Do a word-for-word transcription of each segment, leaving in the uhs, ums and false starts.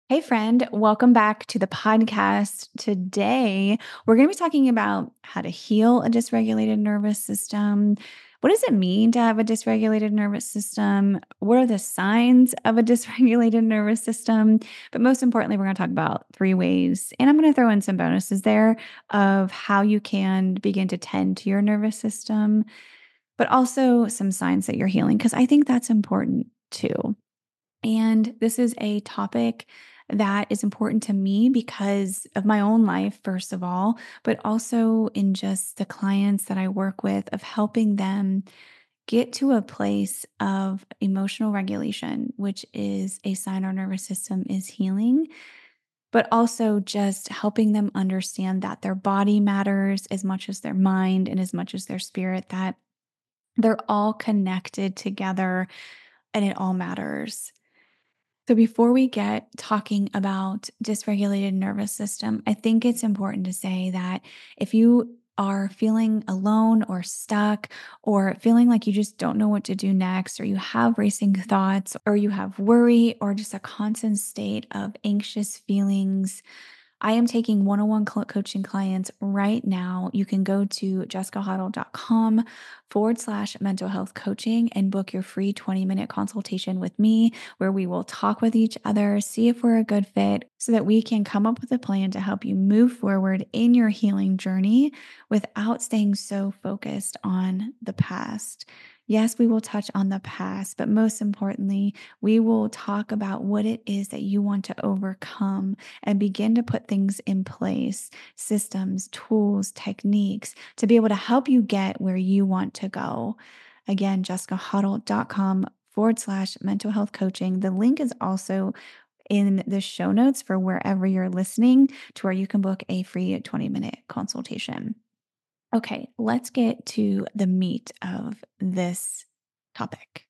Hey, friend, welcome back to the podcast. Today, we're going to be talking about how to heal a dysregulated nervous system. What does it mean to have a dysregulated nervous system? What are the signs of a dysregulated nervous system? But most importantly, we're going to talk about three ways. And I'm going to throw in some bonuses there of how you can begin to tend to your nervous system, but also some signs that you're healing, because I think that's important too. And this is a topic that is important to me because of my own life, first of all, but also in just the clients that I work with, of helping them get to a place of emotional regulation, which is a sign our nervous system is healing, but also just helping them understand that their body matters as much as their mind and as much as their spirit, that they're all connected together and it all matters. So before we get talking about dysregulated nervous system, I think it's important to say that if you are feeling alone or stuck or feeling like you just don't know what to do next, or you have racing thoughts, or you have worry, or just a constant state of anxious feelings, I am taking one on one coaching clients right now. You can go to jessicahuddle.com forward slash mental health coaching and book your free twenty minute consultation with me, where we will talk with each other, see if we're a good fit, so that we can come up with a plan to help you move forward in your healing journey without staying so focused on the past. Yes, we will touch on the past, but most importantly, we will talk about what it is that you want to overcome and begin to put things in place, systems, tools, techniques to be able to help you get where you want to go. Again, jessicahuddle.com forward slash mental health coaching. The link is also in the show notes for wherever you're listening, to where you can book a free twenty minute consultation. Okay, let's get to the meat of this topic.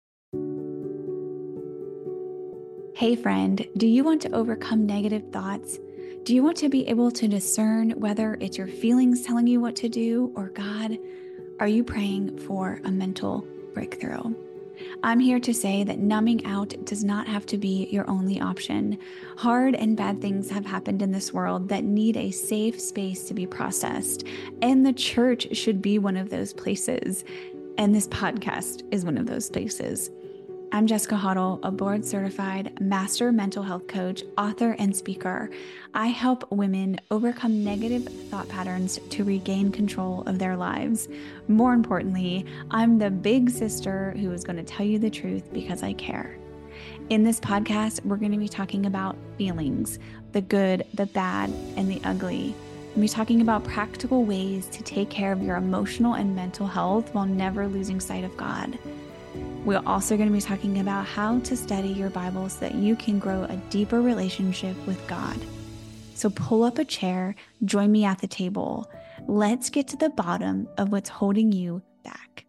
Hey, friend, do you want to overcome negative thoughts? Do you want to be able to discern whether it's your feelings telling you what to do or God? Are you praying for a mental breakthrough? I'm here to say that numbing out does not have to be your only option. Hard and bad things have happened in this world that need a safe space to be processed, and the church should be one of those places. And this podcast is one of those places. I'm Jessica Hoddle, a board certified master mental health coach, author, and speaker. I help women overcome negative thought patterns to regain control of their lives. More importantly, I'm the big sister who is going to tell you the truth because I care. In this podcast, we're going to be talking about feelings, the good, the bad, and the ugly. We'll be talking about practical ways to take care of your emotional and mental health while never losing sight of God. We're also going to be talking about how to study your Bible so that you can grow a deeper relationship with God. So pull up a chair, join me at the table. Let's get to the bottom of what's holding you back.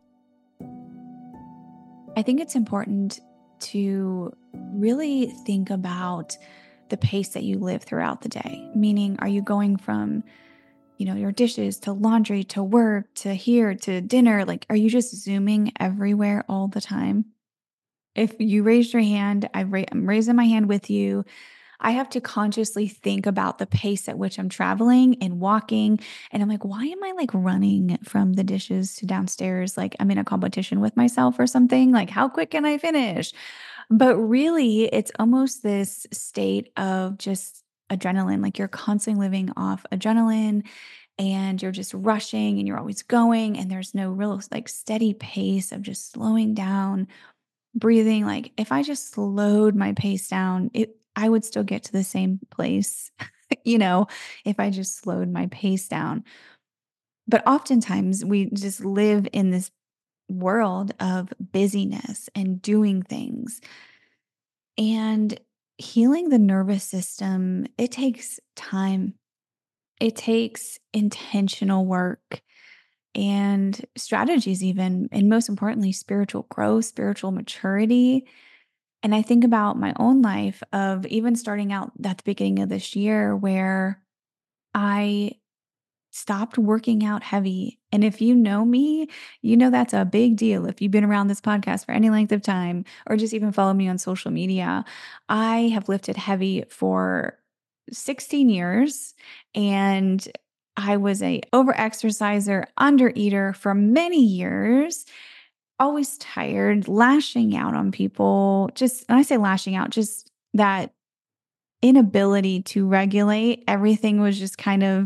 I think it's important to really think about the pace that you live throughout the day. Meaning, are you going from you know, your dishes to laundry to work to here to dinner? Like, are you just zooming everywhere all the time? If you raised your hand, I ra- I'm raising my hand with you. I have to consciously think about the pace at which I'm traveling and walking. And I'm like, why am I like running from the dishes to downstairs? Like I'm in a competition with myself or something. Like, how quick can I finish? But really, it's almost this state of just adrenaline. Like you're constantly living off adrenaline and you're just rushing and you're always going. And there's no real like steady pace of just slowing down, breathing. Like if I just slowed my pace down, it I would still get to the same place, you know, if I just slowed my pace down. But oftentimes we just live in this world of busyness and doing things. And healing the nervous system, it takes time. It takes intentional work and strategies, even, and most importantly, spiritual growth, spiritual maturity. And I think about my own life of even starting out at the beginning of this year where I stopped working out heavy. And if you know me, you know that's a big deal. If you've been around this podcast for any length of time or just even follow me on social media, I have lifted heavy for sixteen years and I was a overexerciser, undereater for many years, always tired, lashing out on people. Just, and I say lashing out, just that inability to regulate. Everything was just kind of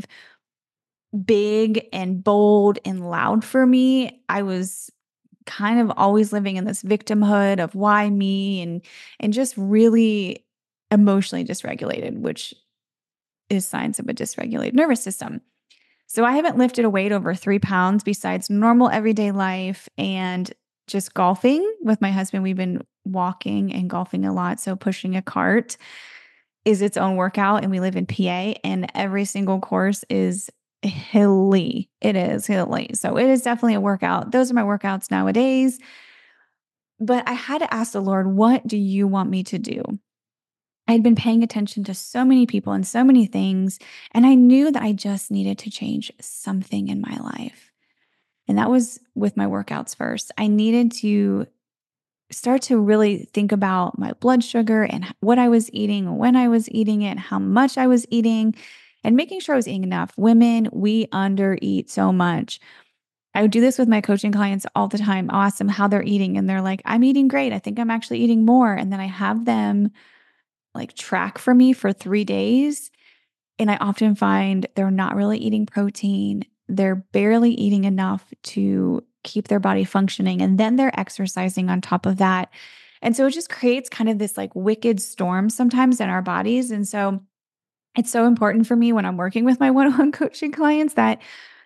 big and bold and loud for me. I was kind of always living in this victimhood of why me and and just really emotionally dysregulated, which is signs of a dysregulated nervous system. So I haven't lifted a weight over three pounds besides normal everyday life and just golfing with my husband. We've been walking and golfing a lot. So pushing a cart is its own workout. And we live in P A, and every single course is hilly. It is hilly. So it is definitely a workout. Those are my workouts nowadays. But I had to ask the Lord, what do you want me to do? I'd been paying attention to so many people and so many things, and I knew that I just needed to change something in my life. And that was with my workouts first. I needed to start to really think about my blood sugar and h- what I was eating, when I was eating it, how much I was eating, and making sure I was eating enough. Women, we undereat so much. I would do this with my coaching clients all the time. I'll ask them how they're eating, and they're like, I'm eating great. I think I'm actually eating more. And then I have them like track for me for three days. And I often find they're not really eating protein. They're barely eating enough to keep their body functioning. And then they're exercising on top of that. And so it just creates kind of this like wicked storm sometimes in our bodies. And so it's so important for me when I'm working with my one on one coaching clients that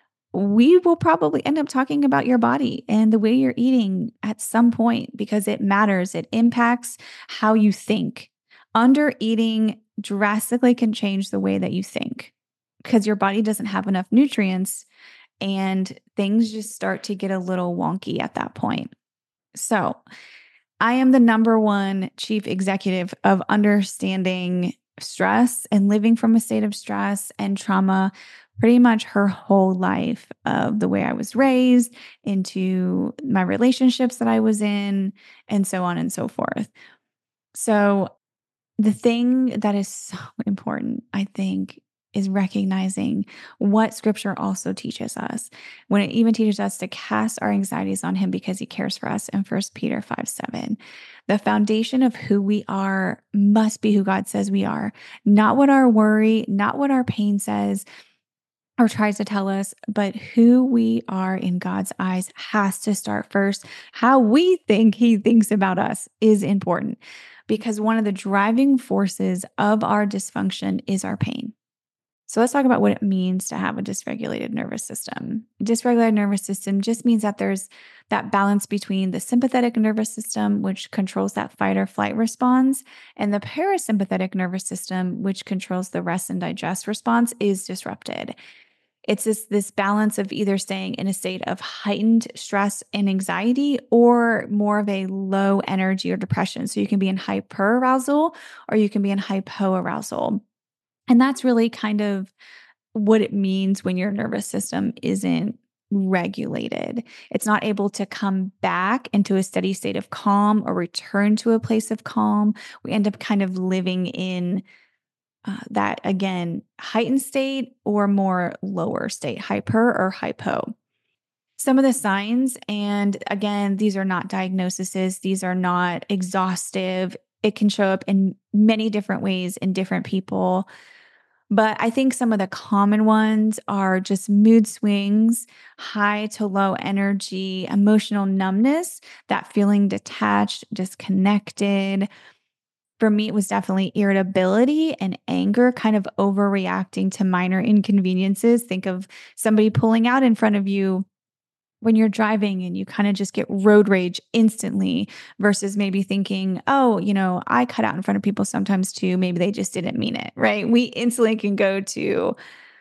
we will probably end up talking about your body and the way you're eating at some point because it matters. It impacts how you think. Under eating drastically can change the way that you think because your body doesn't have enough nutrients and things just start to get a little wonky at that point. So, I am the number one chief executive of understanding stress and living from a state of stress and trauma pretty much her whole life of the way I was raised, into my relationships that I was in, and so on and so forth. So, the thing that is so important, I think, is recognizing what scripture also teaches us when it even teaches us to cast our anxieties on him because he cares for us in First Peter five seven. The foundation of who we are must be who God says we are, not what our worry, not what our pain says or tries to tell us, but who we are in God's eyes has to start first. How we think he thinks about us is important because one of the driving forces of our dysfunction is our pain. So let's talk about what it means to have a dysregulated nervous system. Dysregulated nervous system just means that there's that balance between the sympathetic nervous system, which controls that fight or flight response, and the parasympathetic nervous system, which controls the rest and digest response, is disrupted. It's this, this balance of either staying in a state of heightened stress and anxiety or more of a low energy or depression. So you can be in hyperarousal or you can be in hypoarousal. And that's really kind of what it means when your nervous system isn't regulated. It's not able to come back into a steady state of calm or return to a place of calm. We end up kind of living in uh, that, again, heightened state or more lower state, hyper or hypo. Some of the signs, and again, these are not diagnoses, these are not exhaustive. It can show up in many different ways in different people. But I think some of the common ones are just mood swings, high to low energy, emotional numbness, that feeling detached, disconnected. For me, it was definitely irritability and anger, kind of overreacting to minor inconveniences. Think of somebody pulling out in front of you when you're driving and you kind of just get road rage instantly versus maybe thinking, oh, you know, I cut out in front of people sometimes too. Maybe they just didn't mean it, right? We instantly can go to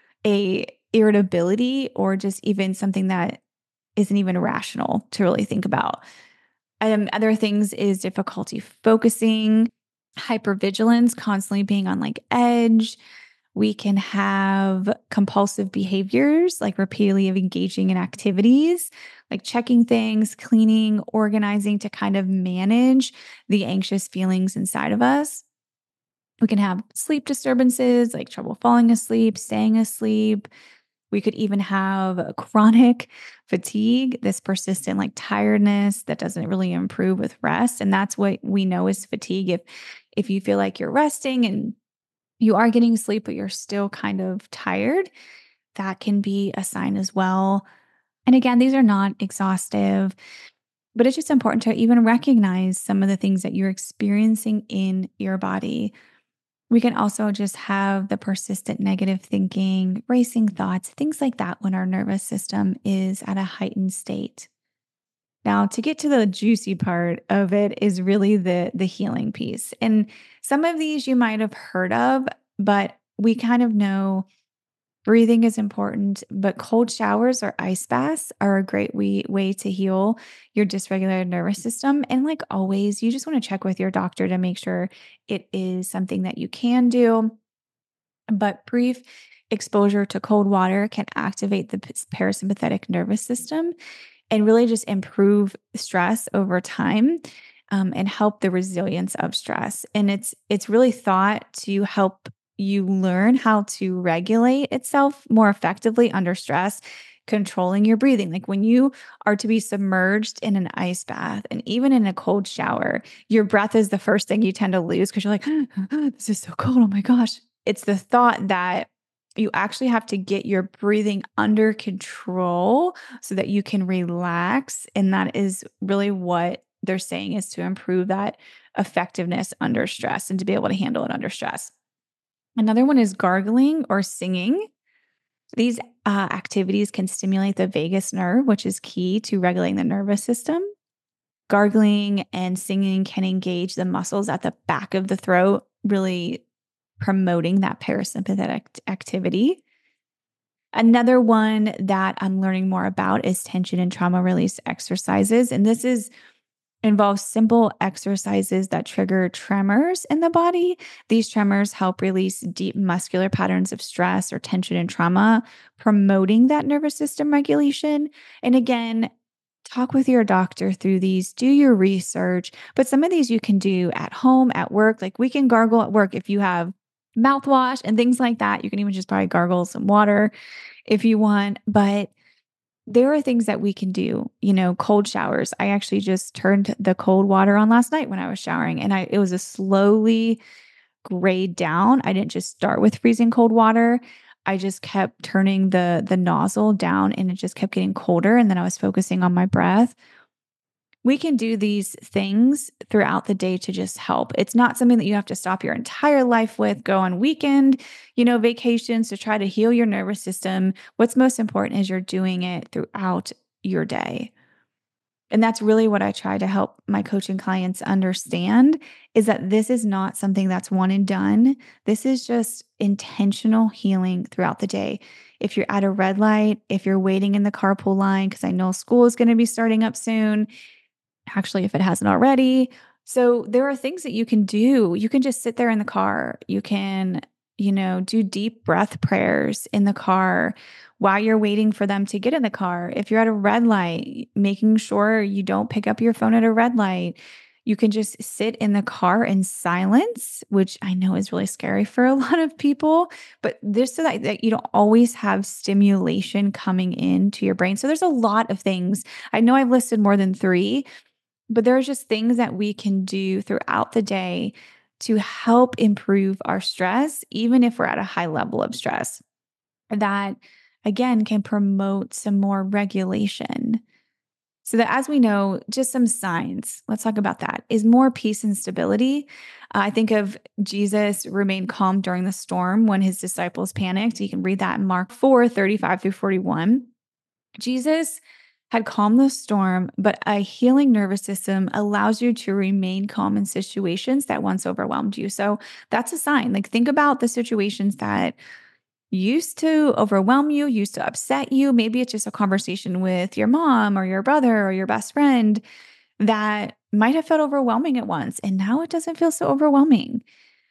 a irritability or just even something that isn't even rational to really think about. Um, other things is difficulty focusing, hypervigilance, constantly being on like edge, We can have compulsive behaviors like repeatedly of engaging in activities, like checking things, cleaning, organizing to kind of manage the anxious feelings inside of us. We can have sleep disturbances like trouble falling asleep, staying asleep. We could even have chronic fatigue, this persistent like tiredness that doesn't really improve with rest. And that's what we know is fatigue. If if you feel like you're resting and you are getting sleep, but you're still kind of tired, that can be a sign as well. And again, these are not exhaustive, but it's just important to even recognize some of the things that you're experiencing in your body. We can also just have the persistent negative thinking, racing thoughts, things like that when our nervous system is at a heightened state. Now, to get to the juicy part of it is really the the healing piece. And some of these you might have heard of, but we kind of know breathing is important, but cold showers or ice baths are a great way, way to heal your dysregulated nervous system. And like always, you just want to check with your doctor to make sure it is something that you can do. But brief exposure to cold water can activate the p- parasympathetic nervous system and really just improve stress over time, um, and help the resilience of stress. And it's it's really thought to help you learn how to regulate itself more effectively under stress, controlling your breathing. Like when you are to be submerged in an ice bath and even in a cold shower, your breath is the first thing you tend to lose because you're like, this is so cold. Oh my gosh. It's the thought that you actually have to get your breathing under control so that you can relax. And that is really what they're saying is to improve that effectiveness under stress and to be able to handle it under stress. Another one is gargling or singing. These uh, activities can stimulate the vagus nerve, which is key to regulating the nervous system. Gargling and singing can engage the muscles at the back of the throat, really promoting that parasympathetic activity. Another one that I'm learning more about is tension and trauma release exercises. And this is involves simple exercises that trigger tremors in the body. These tremors help release deep muscular patterns of stress or tension and trauma, promoting that nervous system regulation. And again, talk with your doctor through these, do your research. But some of these you can do at home, at work. Like we can gargle at work if you have mouthwash and things like that. You can even just probably gargle some water if you want. But there are things that we can do, you know, cold showers. I actually just turned the cold water on last night when I was showering and I it was a slowly grade down. I didn't just start with freezing cold water. I just kept turning the the nozzle down and it just kept getting colder and then I was focusing on my breath. We can do these things throughout the day to just help. It's not something that you have to stop your entire life with, go on weekend, you know, vacations to try to heal your nervous system. What's most important is you're doing it throughout your day. And that's really what I try to help my coaching clients understand is that this is not something that's one and done. This is just intentional healing throughout the day. If you're at a red light, if you're waiting in the carpool line, because I know school is going to be starting up soon, actually, if it hasn't already. So there are things that you can do. You can just sit there in the car. You can, you know, do deep breath prayers in the car while you're waiting for them to get in the car. If you're at a red light, making sure you don't pick up your phone at a red light. You can just sit in the car in silence, which I know is really scary for a lot of people, but this so that, that you don't always have stimulation coming into your brain. So there's a lot of things. I know I've listed more than three, but there are just things that we can do throughout the day to help improve our stress, even if we're at a high level of stress, that again can promote some more regulation. So that as we know, just some signs, let's talk about that, is more peace and stability. Uh, I think of Jesus remained calm during the storm when his disciples panicked. You can read that in Mark four thirty-five through forty-one. Jesus had calmed the storm, but a healing nervous system allows you to remain calm in situations that once overwhelmed you. So that's a sign. Like, think about the situations that used to overwhelm you, used to upset you. Maybe it's just a conversation with your mom or your brother or your best friend that might have felt overwhelming at once. And now it doesn't feel so overwhelming.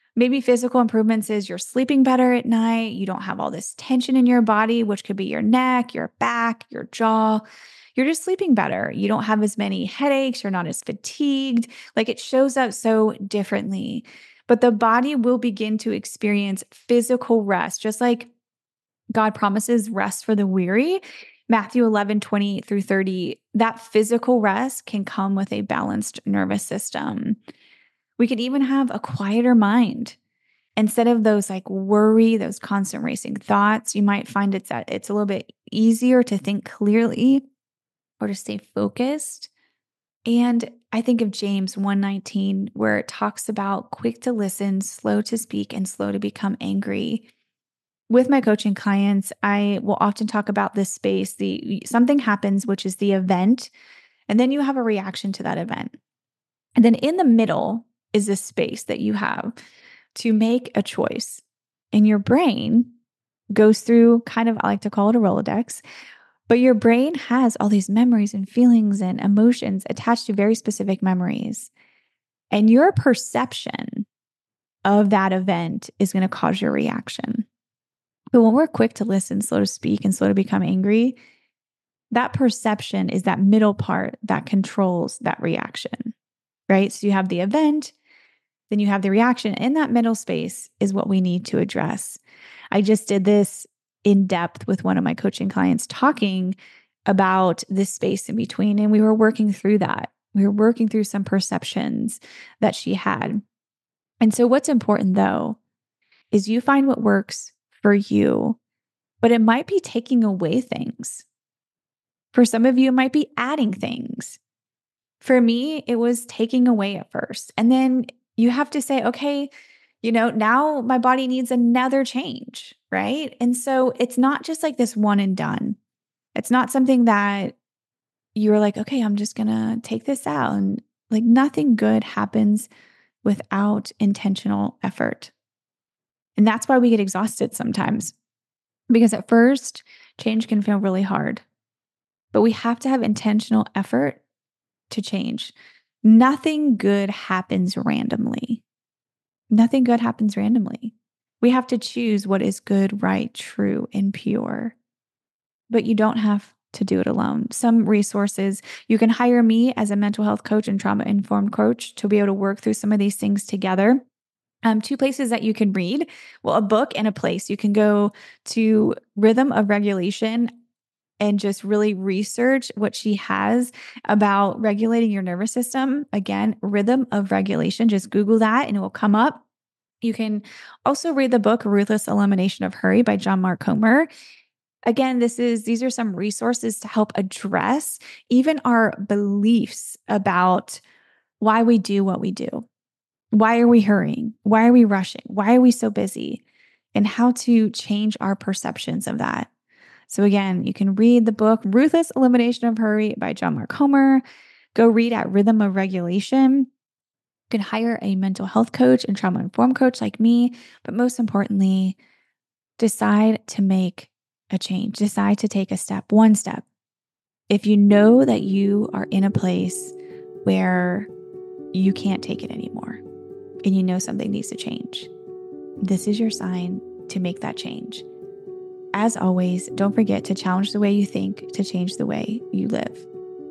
Maybe physical improvements is you're sleeping better at night. You don't have all this tension in your body, which could be your neck, your back, your jaw. You're just sleeping better. You don't have as many headaches. You're not as fatigued. Like it shows up so differently. But the body will begin to experience physical rest, just like God promises rest for the weary. Matthew eleven, twenty through thirty, that physical rest can come with a balanced nervous system. We could even have a quieter mind. Instead of those like worry, those constant racing thoughts, you might find it's that it's a little bit easier to think clearly or to stay focused. And I think of James one nineteen, where it talks about quick to listen, slow to speak, and slow to become angry. With my coaching clients, I will often talk about this space. The something happens, which is the event, and then you have a reaction to that event. And then in the middle is this space that you have to make a choice. And your brain goes through kind of, I like to call it a Rolodex, but your brain has all these memories and feelings and emotions attached to very specific memories. And your perception of that event is going to cause your reaction. But when we're quick to listen, slow to speak, and slow to become angry, that perception is that middle part that controls that reaction, right? So you have the event, then you have the reaction. In that middle space is what we need to address. I just did this in depth with one of my coaching clients talking about this space in between, and we were working through that. We were working through some perceptions that she had. And so what's important though, is you find what works for you, but it might be taking away things. For some of you, it might be adding things. For me, it was taking away at first. And then you have to say, okay, you know, now my body needs another change, right? And so it's not just like this one and done. It's not something that you're like, okay, I'm just going to take this out. And like nothing good happens without intentional effort. And that's why we get exhausted sometimes, because at first, change can feel really hard, but we have to have intentional effort to change. Nothing good happens randomly. Nothing good happens randomly. We have to choose what is good, right, true, and pure. But you don't have to do it alone. Some resources, you can hire me as a mental health coach and trauma-informed coach to be able to work through some of these things together. Um, two places that you can read, well, a book and a place. You can go to Rhythm of Regulation and just really research what she has about regulating your nervous system. Again, Rhythm of Regulation, just Google that and it will come up. You can also read the book Ruthless Elimination of Hurry by John Mark Comer. Again, this is these are some resources to help address even our beliefs about why we do what we do. Why are we hurrying? Why are we rushing? Why are we so busy? And how to change our perceptions of that. So again, you can read the book Ruthless Elimination of Hurry by John Mark Comer. Go read at Rhythm of Regulation. You can hire a mental health coach and trauma-informed coach like me. But most importantly, decide to make a change. Decide to take a step, one step. If you know that you are in a place where you can't take it anymore, and you know something needs to change, this is your sign to make that change. As always, don't forget to challenge the way you think to change the way you live.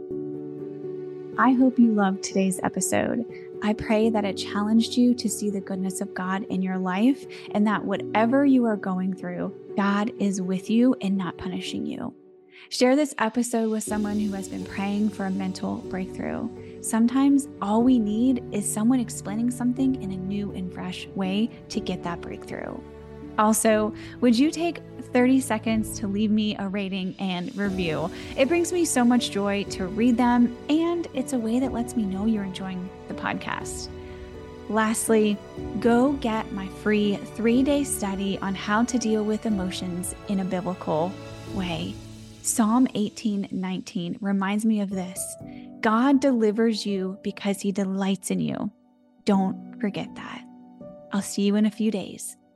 I hope you loved today's episode. I pray that it challenged you to see the goodness of God in your life and that whatever you are going through, God is with you and not punishing you. Share this episode with someone who has been praying for a mental breakthrough. Sometimes all we need is someone explaining something in a new and fresh way to get that breakthrough. Also, would you take thirty seconds to leave me a rating and review? It brings me so much joy to read them, and it's a way that lets me know you're enjoying the podcast. Lastly, go get my free three-day study on how to deal with emotions in a biblical way. Psalm eighteen nineteen reminds me of this. God delivers you because he delights in you. Don't forget that. I'll see you in a few days.